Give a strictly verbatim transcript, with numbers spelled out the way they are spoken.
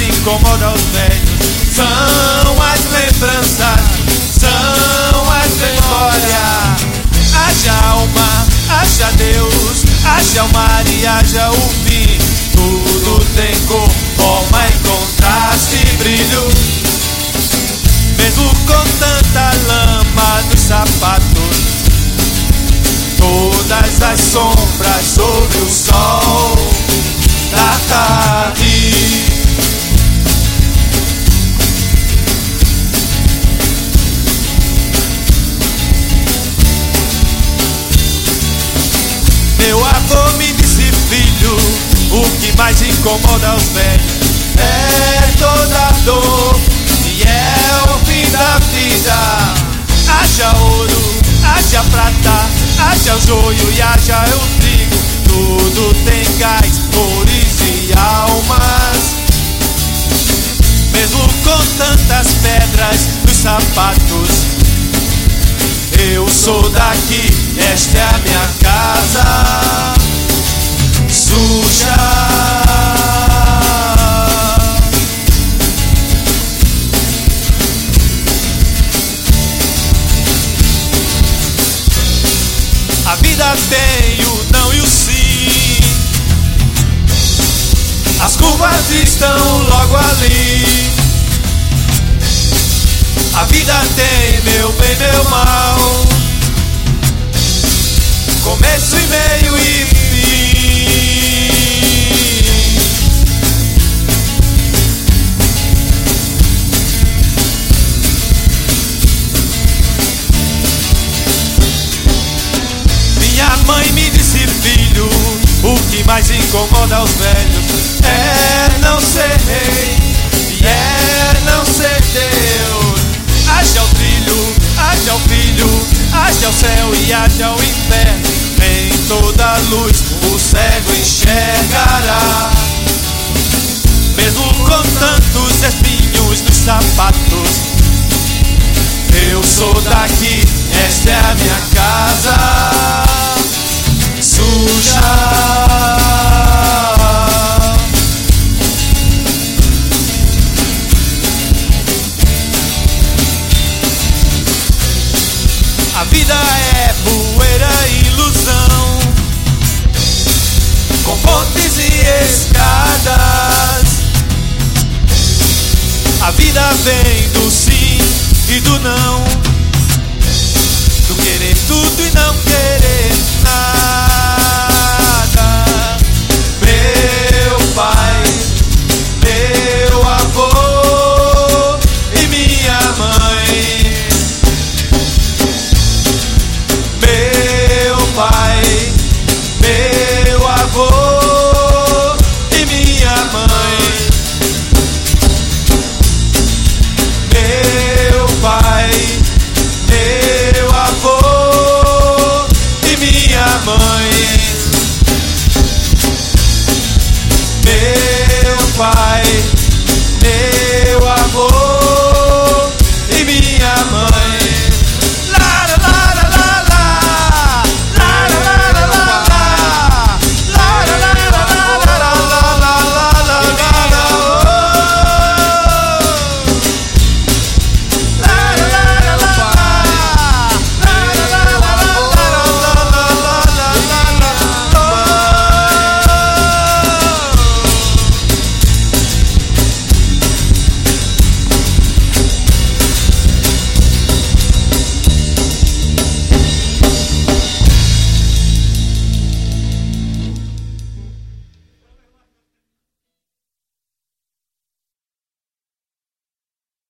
incomoda os velhos são as lembranças, são as memórias. Haja alma, haja Deus, haja o mar e haja o fim. Tudo tem cor, forma e contraste e brilho. Mesmo com tanta lama nos sapatos, todas as sombras sobre o sol da carne. Meu avô me disse: filho, o que mais incomoda os velhos é toda dor e é o fim da vida. Haja ouro, haja prata, haja o joio e haja o trigo. Tudo tem gás, cores e almas. Mesmo com tantas pedras nos sapatos, eu sou daqui, esta é a minha casa suja. A vida tem o não e o sim. As curvas estão logo ali. A vida tem meu bem, meu mal, começo e meio e fim. Minha mãe me disse: filho, o que mais incomoda os velhos é não ser rei e é não ser Deus. Haja o trilho, haja o filho, haja o céu e haja o inferno. Nem toda luz o cego enxergará. Mesmo com tantos espinhos nos sapatos, eu sou daqui, esta é a minha casa suja. A vida é poeira e ilusão, com pontes e escadas. A vida vem do sim e do não, do querer tudo e não querer